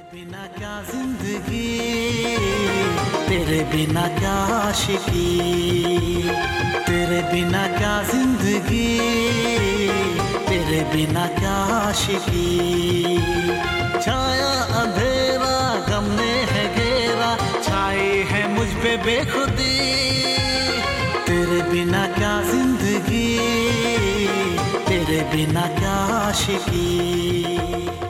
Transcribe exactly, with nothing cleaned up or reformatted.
बिना क्या जिंदगी, तेरे बिना क्या आशिकी, तेरे बिना क्या जिंदगी, तेरे बिना क्या आशिकी। छाया अंधेरा गम ने है घेरा, छाई है मुझ पे बेखुदी। तेरे बिना क्या जिंदगी, तेरे बिना क्या आशिकी।